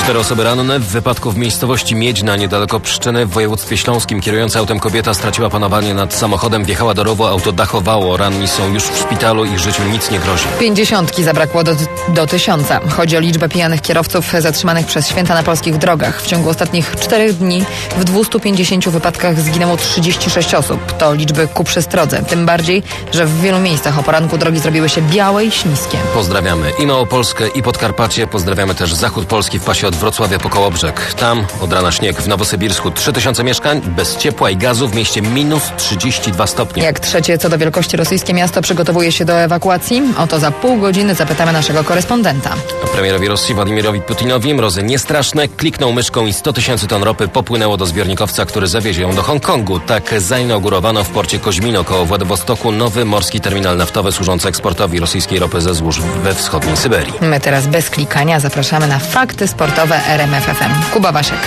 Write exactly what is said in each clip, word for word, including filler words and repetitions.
Cztery osoby ranne w wypadku w miejscowości Miedźna, niedaleko Pszczyny w województwie śląskim. Kierująca autem kobieta straciła panowanie nad samochodem, wjechała do rowu, auto dachowało. Ranni są już w szpitalu, ich życiu nic nie grozi. Pięćdziesiątki zabrakło do, do tysiąca. Chodzi o liczbę pijanych kierowców zatrzymanych przez święta na polskich drogach. W ciągu ostatnich czterech dni w dwustu pięćdziesięciu wypadkach zginęło trzydzieści sześć osób. To liczby ku przestrodze. Tym bardziej, że w wielu miejscach o poranku drogi zrobiły się białe i śliskie. Pozdrawiamy i Małopolskę, i Podkarpacie. Pozdrawiamy też zachód Polski w pasie od Wrocławia po Kołobrzeg. Tam od rana śnieg. W Nowosybirsku trzy tysiące mieszkań, bez ciepła i gazu, w mieście minus trzydzieści dwa stopnie. Jak trzecie co do wielkości rosyjskie miasto przygotowuje się do ewakuacji? Oto za pół godziny zapytamy naszego korespondenta. A premierowi Rosji Władimirowi Putinowi mrozy niestraszne. Kliknął myszką i sto tysięcy ton ropy popłynęło do zbiornikowca, który zawiezie ją do Hongkongu. Tak zainaugurowano w porcie Koźmino koło Władywostoku nowy morski terminal naftowy służący eksportowi rosyjskiej ropy ze złóż we wschodniej Syberii. My teraz bez klikania zapraszamy na fakty sportowe R M F F M. Kuba Wasiek.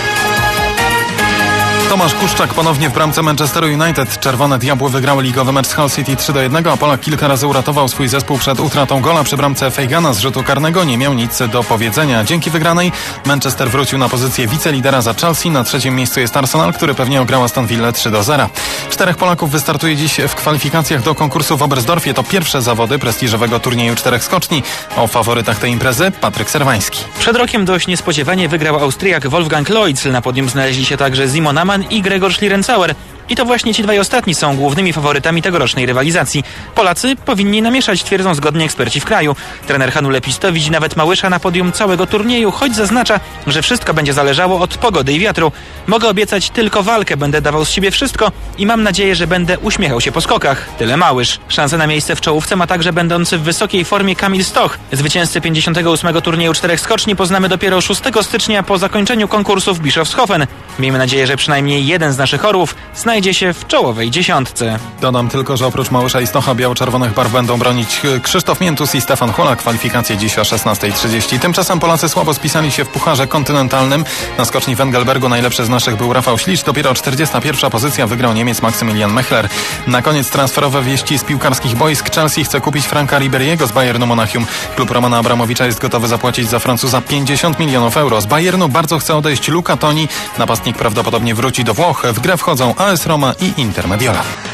Tomasz Kuszczak ponownie w bramce Manchesteru United. Czerwone Diabły wygrały ligowy mecz z Hull City trzy do jednego, a Polak kilka razy uratował swój zespół przed utratą gola przy bramce Fejgana z rzutu karnego. Nie miał nic do powiedzenia. Dzięki wygranej Manchester wrócił na pozycję wicelidera za Chelsea. Na trzecim miejscu jest Arsenal, który pewnie ograł Aston Villa trzy do zera. Czterech Polaków wystartuje dziś w kwalifikacjach do konkursu w Oberstdorfie. To pierwsze zawody prestiżowego turnieju czterech skoczni. O faworytach tej imprezy Patryk Serwański. Przed rokiem dość niespodziewanie wygrał Austriak Wolfgang Loitz. Na podium znaleźli się także Simon Amann i Gregor Schlierenzauer. I to właśnie ci dwaj ostatni są głównymi faworytami tegorocznej rywalizacji. Polacy powinni namieszać, twierdzą zgodnie eksperci w kraju. Trener Hanu Lepisto widzi nawet Małysza na podium całego turnieju, choć zaznacza, że wszystko będzie zależało od pogody i wiatru. Mogę obiecać tylko walkę, będę dawał z siebie wszystko i mam nadzieję, że będę uśmiechał się po skokach. Tyle Małysz. Szansę na miejsce w czołówce ma także będący w wysokiej formie Kamil Stoch. Zwycięzcę pięćdziesiątego ósmego turnieju czterech skoczni poznamy dopiero szóstego stycznia po zakończeniu konkursu w Bischofshofen. Miejmy nadzieję, że przynajmniej jeden z naszych orłów znajdzie się w czołowej dziesiątce. Dodam tylko, że oprócz Małysza i Stocha biało-czerwonych barw będą bronić Krzysztof Miętus i Stefan Hula. Kwalifikacje dziś o szesnasta trzydzieści. Tymczasem Polacy słabo spisali się w Pucharze Kontynentalnym. Na skoczni w Engelbergu najlepszy z naszych był Rafał Ślicz. Dopiero czterdziesta pierwsza pozycja wygrał Niemiec Maksymilian Mechler. Na koniec transferowe wieści z piłkarskich boisk. Chelsea chce kupić Franka Riberiego z Bayernu Monachium. Klub Romana Abramowicza jest gotowy zapłacić za Francuza pięćdziesiąt milionów euro. Z Bayernu bardzo chce odejść Luca Toni. Napastnik prawdopodobnie wróci do Włoch. W grę wchodzą A S Roma i Inter Mediolan.